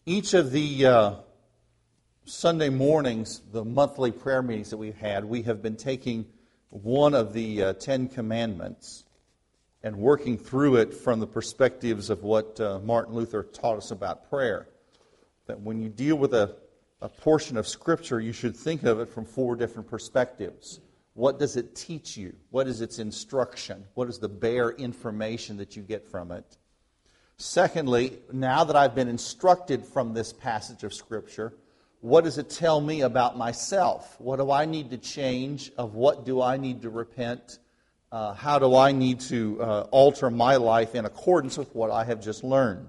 Each of the Sunday mornings, the monthly prayer meetings that we've had, we have been taking one of the Ten Commandments and working through it from the perspectives of what Martin Luther taught us about prayer. That when you deal with a portion of Scripture, you should think of it from four different perspectives. What does it teach you? What is its instruction? What is the bare information that you get from it? Secondly, now that I've been instructed from this passage of Scripture, what does it tell me about myself? What do I need to change? Of what do I need to repent? How do I need to alter my life in accordance with what I have just learned?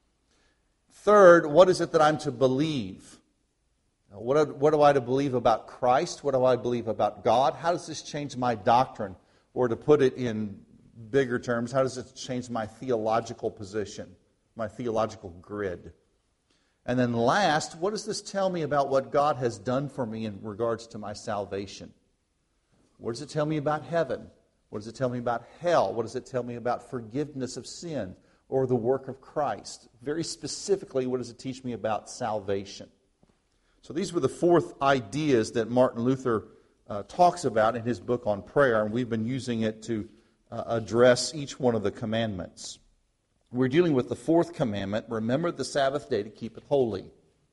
Third, what is it that I'm to believe? What do I to believe about Christ? What do I believe about God? How does this change my doctrine? Or to put it in bigger terms, how does it change my theological position, my theological grid? And then last, what does this tell me about what God has done for me in regards to my salvation? What does it tell me about heaven? What does it tell me about hell? What does it tell me about forgiveness of sin or the work of Christ? Very specifically, what does it teach me about salvation? So these were the fourth ideas that Martin Luther talks about in his book on prayer, and we've been using it to address each one of the commandments. We're dealing with the fourth commandment, remember the Sabbath day to keep it holy.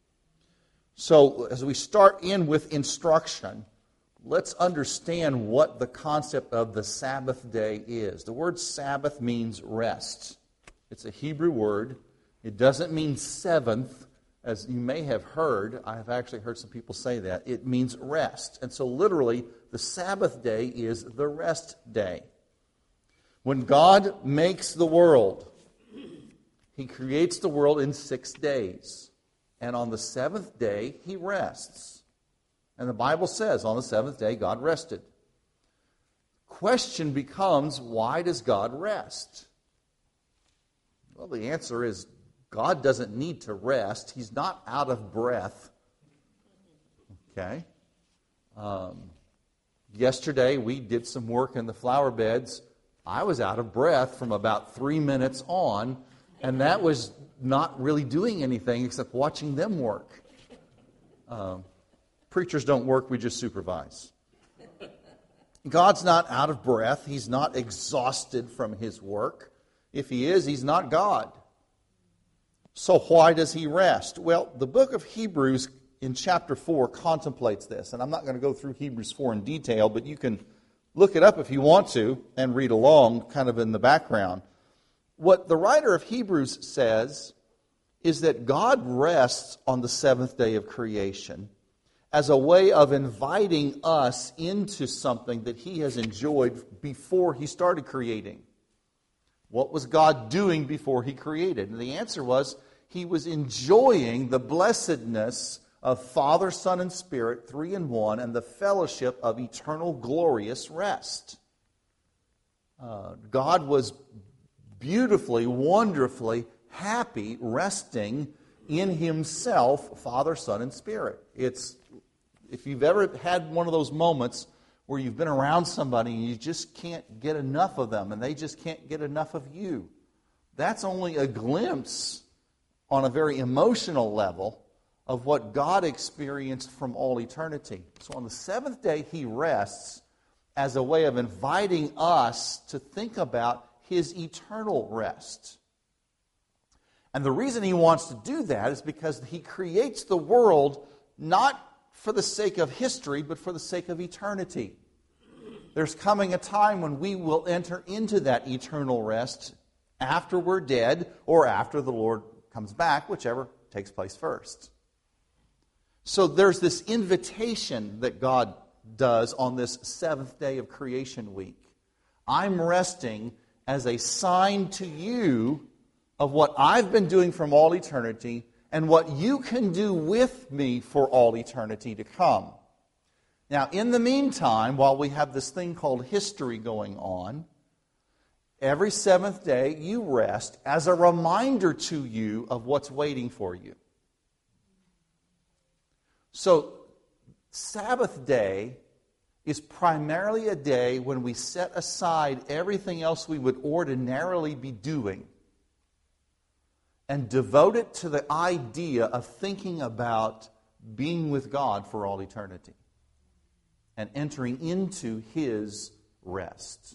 So as we start in with instruction, let's understand what the concept of the Sabbath day is. The word Sabbath means rest. It's a Hebrew word. It doesn't mean seventh, as you may have heard. I have actually heard some people say that. It means rest. And so literally, the Sabbath day is the rest day. When God makes the world, He creates the world in 6 days. And on the seventh day, He rests. And the Bible says on the seventh day, God rested. Question becomes, why does God rest? Well, the answer is God doesn't need to rest. He's not out of breath. Okay? Yesterday, we did some work in the flower beds. I was out of breath from about 3 minutes on, and that was not really doing anything except watching them work. Preachers don't work, we just supervise. God's not out of breath. He's not exhausted from His work. If He is, He's not God. So why does He rest? Well, the book of Hebrews in chapter 4 contemplates this. And I'm not going to go through Hebrews 4 in detail, but you can look it up if you want to and read along kind of in the background. What the writer of Hebrews says is that God rests on the seventh day of creation as a way of inviting us into something that He has enjoyed before He started creating. What was God doing before He created? And the answer was He was enjoying the blessedness of Father, Son, and Spirit, 3 in 1, and the fellowship of eternal glorious rest. God was beautifully, wonderfully happy resting in Himself, Father, Son, and Spirit. If you've ever had one of those moments where you've been around somebody and you just can't get enough of them and they just can't get enough of you, that's only a glimpse on a very emotional level of what God experienced from all eternity. So on the seventh day, He rests as a way of inviting us to think about His eternal rest. And the reason He wants to do that is because He creates the world not for the sake of history, but for the sake of eternity. There's coming a time when we will enter into that eternal rest after we're dead or after the Lord comes back, whichever takes place first. So there's this invitation that God does on this seventh day of creation week. I'm resting as a sign to you of what I've been doing from all eternity and what you can do with me for all eternity to come. Now, in the meantime, while we have this thing called history going on, every seventh day you rest as a reminder to you of what's waiting for you. So, Sabbath day is primarily a day when we set aside everything else we would ordinarily be doing. and devote it to the idea of thinking about being with God for all eternity and entering into His rest.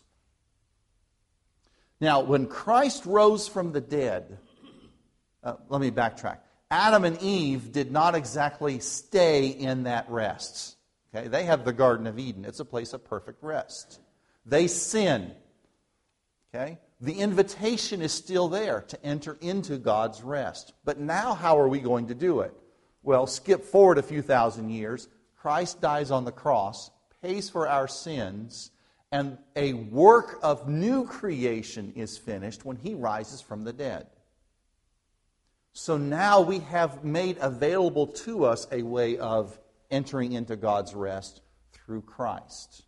Now, when Christ rose from the dead, let me backtrack. Adam and Eve did not exactly stay in that rest. Okay? They have the Garden of Eden. It's a place of perfect rest. They sin. Okay? The invitation is still there to enter into God's rest. But now how are we going to do it? Well, skip forward a few thousand years. Christ dies on the cross, pays for our sins, and a work of new creation is finished when He rises from the dead. So now we have made available to us a way of entering into God's rest through Christ.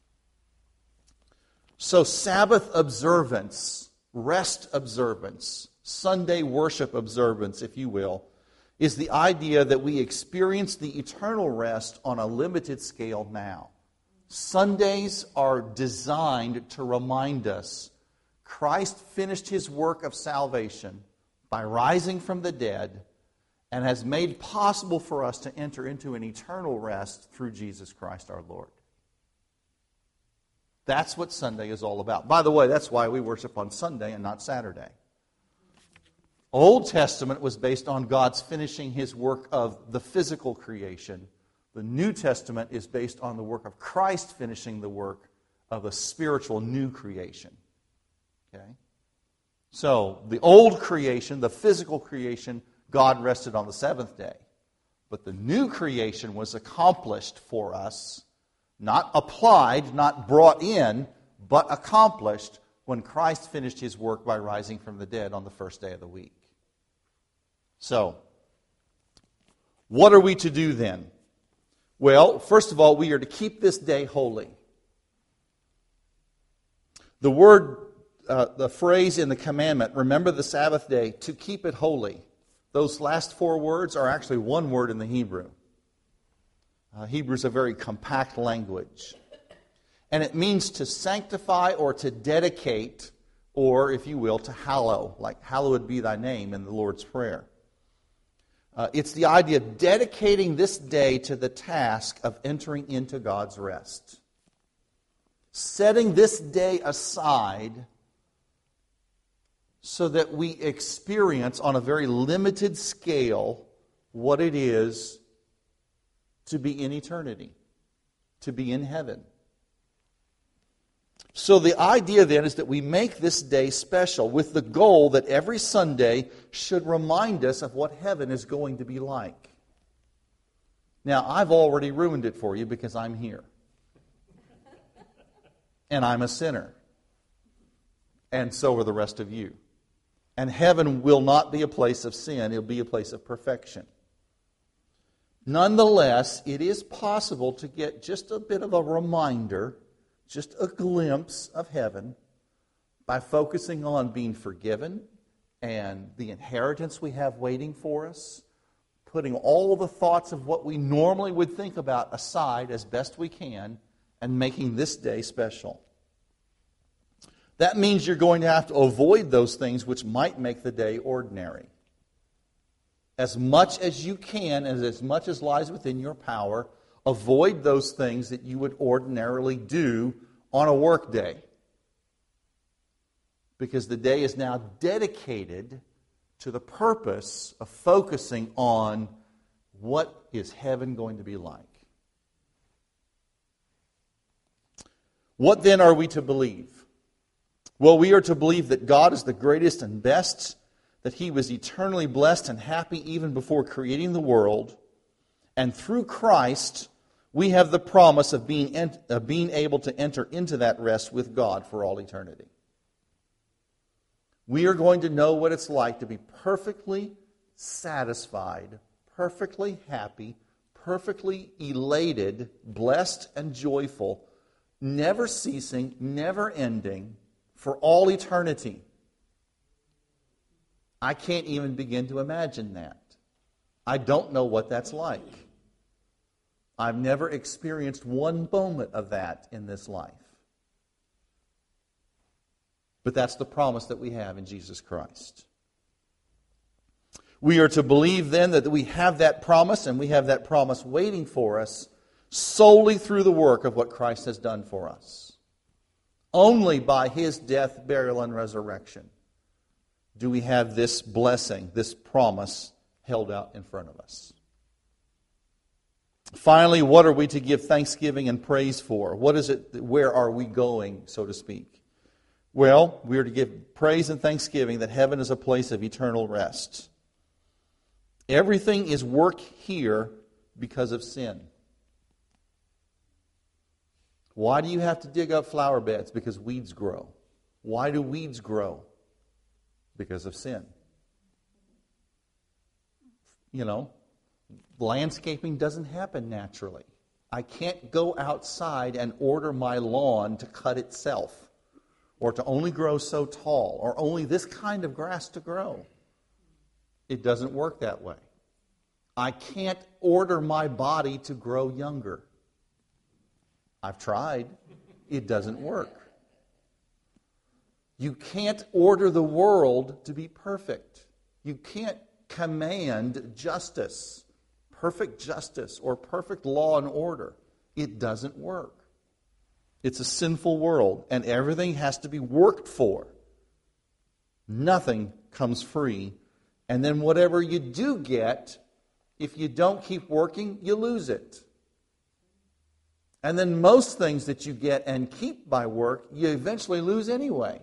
So Sabbath observance, rest observance, Sunday worship observance, if you will, is the idea that we experience the eternal rest on a limited scale now. Sundays are designed to remind us Christ finished His work of salvation by rising from the dead and has made possible for us to enter into an eternal rest through Jesus Christ our Lord. That's what Sunday is all about. By the way, that's why we worship on Sunday and not Saturday. Old Testament was based on God's finishing His work of the physical creation. The New Testament is based on the work of Christ finishing the work of a spiritual new creation. Okay? So, the old creation, the physical creation, God rested on the seventh day. But the new creation was accomplished for us, not applied, not brought in, but accomplished when Christ finished His work by rising from the dead on the first day of the week. So, what are we to do then? Well, first of all, we are to keep this day holy. The word, the phrase in the commandment, remember the Sabbath day, to keep it holy. Those last four words are actually one word in the Hebrew. Hebrew is a very compact language. And it means to sanctify or to dedicate, or, if you will, to hallow, like hallowed be thy name in the Lord's Prayer. It's the idea of dedicating this day to the task of entering into God's rest. Setting this day aside so that we experience on a very limited scale what it is to be in eternity, to be in heaven. So the idea then is that we make this day special with the goal that every Sunday should remind us of what heaven is going to be like. Now, I've already ruined it for you because I'm here. And I'm a sinner. And so are the rest of you. And heaven will not be a place of sin, it'll be a place of perfection. Nonetheless, it is possible to get just a bit of a reminder, just a glimpse of heaven by focusing on being forgiven and the inheritance we have waiting for us, putting all the thoughts of what we normally would think about aside as best we can, and making this day special. That means you're going to have to avoid those things which might make the day ordinary. As much as you can, and as much as lies within your power, avoid those things that you would ordinarily do on a work day. Because the day is now dedicated to the purpose of focusing on what is heaven going to be like. What then are we to believe? Well, we are to believe that God is the greatest and best, that He was eternally blessed and happy even before creating the world, and through Christ we have the promise of being able to enter into that rest with God for all eternity. We are going to know what it's like to be perfectly satisfied, perfectly happy, perfectly elated, blessed and joyful, never ceasing, never ending, for all eternity. I can't even begin to imagine that. I don't know what that's like. I've never experienced one moment of that in this life. But that's the promise that we have in Jesus Christ. We are to believe then that we have that promise, and we have that promise waiting for us solely through the work of what Christ has done for us. Only by His death, burial, and resurrection do we have this blessing, this promise held out in front of us. Finally, what are we to give thanksgiving and praise for? What is it? Where are we going, so to speak? Well, we are to give praise and thanksgiving that heaven is a place of eternal rest. Everything is work here because of sin. Why do you have to dig up flower beds? Because weeds grow. Why do weeds grow? Because of sin. Landscaping doesn't happen naturally. I can't go outside and order my lawn to cut itself, or to only grow so tall, or only this kind of grass to grow. It doesn't work that way. I can't order my body to grow younger. I've tried. It doesn't work. You can't order the world to be perfect. You can't command justice, perfect justice, or perfect law and order. It doesn't work. It's a sinful world, and everything has to be worked for. Nothing comes free. And then whatever you do get, if you don't keep working, you lose it. And then most things that you get and keep by work, you eventually lose anyway.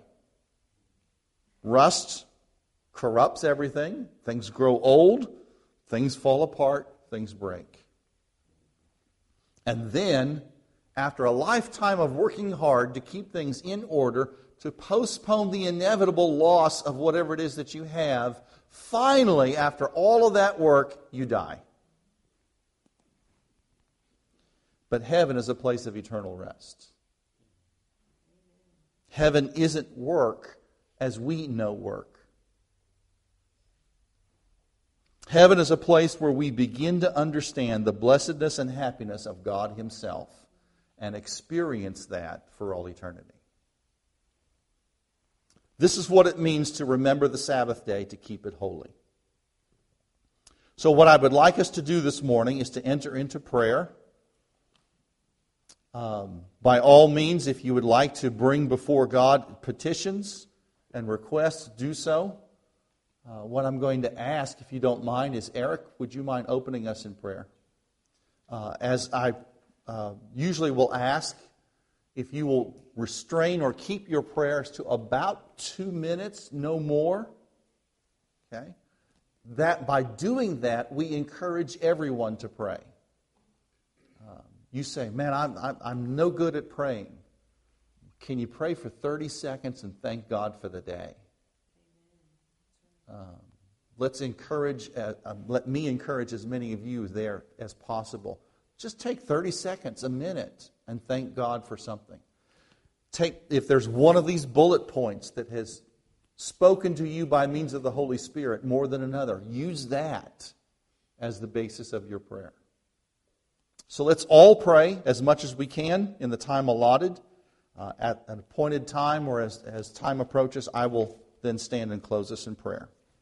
Rust corrupts everything. Things grow old. Things fall apart. Things break. And then, after a lifetime of working hard to keep things in order, to postpone the inevitable loss of whatever it is that you have, finally, after all of that work, you die. But heaven is a place of eternal rest. Heaven isn't work as we know work. Heaven is a place where we begin to understand the blessedness and happiness of God Himself and experience that for all eternity. This is what it means to remember the Sabbath day, to keep it holy. So what I would like us to do this morning is to enter into prayer. By all means, if you would like to bring before God petitions and requests, do so. What I'm going to ask, if you don't mind, is Eric, would you mind opening us in prayer? As I usually will ask, if you will restrain or keep your prayers to about 2 minutes, no more. Okay? That by doing that, we encourage everyone to pray. You say, man, I'm no good at praying. Can you pray for 30 seconds and thank God for the day? Let me encourage as many of you there as possible. Just take 30 seconds, a minute, and thank God for something. If there's one of these bullet points that has spoken to you by means of the Holy Spirit more than another, use that as the basis of your prayer. So let's all pray as much as we can in the time allotted. At an appointed time, or as time approaches, I will then stand and close us in prayer.